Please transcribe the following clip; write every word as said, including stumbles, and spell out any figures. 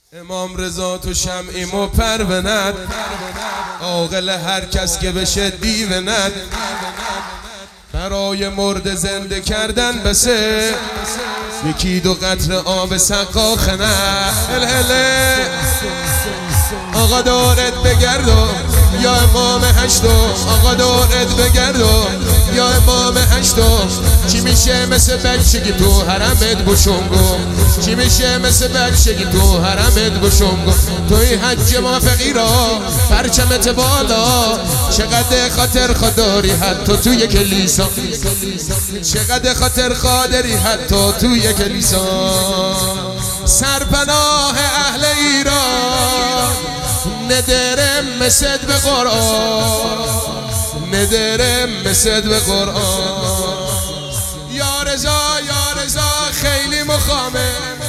امام رضا تو شمعیم و پروند، عاقل هر کس که بشه دیوند. برای مرد زنده کردن بسه، یکی دو قطره آب سقا خنه. هله آقا دارت بگردم یا امام هشتم، آقا دارت بگردم یا امام هشتم. چی میشه مثل بچگی تو حرمت بشنگم، چی میشه مثل بچگی تو حرمت بشنگم. توی حج ما فقیرا پرچمت بالا، چقدر خاطر خداری حتی توی کلیسا، چقدر خاطر خادری حتی توی کلیسا. سرپناه اهل ایران ندرم مسد به قرآن، ندرم مسد به قرآن. یا رضا یا رضا خیلی مخامه،